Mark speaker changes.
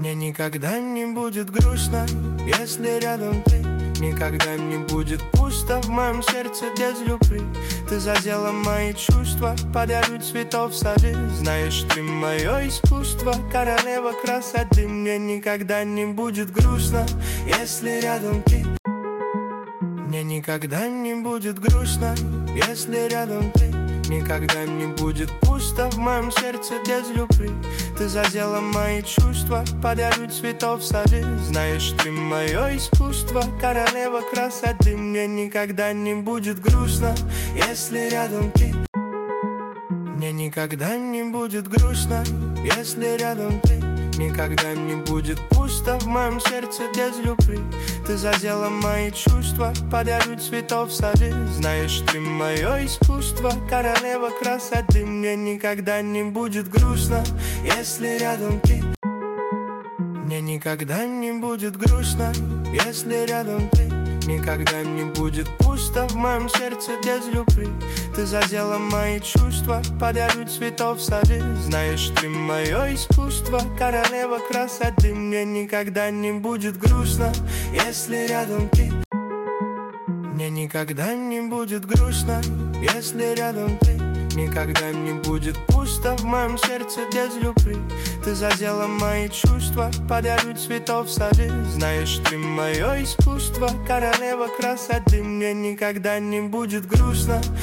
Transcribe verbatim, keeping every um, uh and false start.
Speaker 1: Мне никогда не будет грустно, если рядом ты. Никогда не будет пусто в моем сердце без любви. Ты задела мои чувства, подарю цветов в сады. Знаешь, ты мое искусство, королева красоты. Мне никогда не будет грустно, если рядом ты. Мне никогда не будет грустно, если рядом ты. Никогда не будет пусто в моем сердце без любви. Ты задела мои чувства, подарю цветов в сады. Знаешь, ты мое искусство, королева красоты. Мне никогда не будет грустно, если рядом ты. Мне никогда не будет грустно, если рядом ты. Никогда не будет пусто в моем сердце без любви. Ты задела мои чувства, подарю цветов в сады. Знаешь, ты мое искусство, королева красоты. Мне никогда не будет грустно, если рядом ты. Мне никогда не будет грустно, если рядом ты. Никогда не будет пусто в моем сердце без любви. Ты задела мои чувства, подарю цветов в сады. Знаешь, ты мое искусство, королева красоты. Мне никогда не будет грустно, если рядом ты. Мне никогда не будет грустно, если рядом ты. Никогда не будет пусто в моем сердце без любви. Ты задела мои чувства, подарю цветов в сады. Знаешь, ты мое искусство, королева красоты. Мне никогда не будет грустно,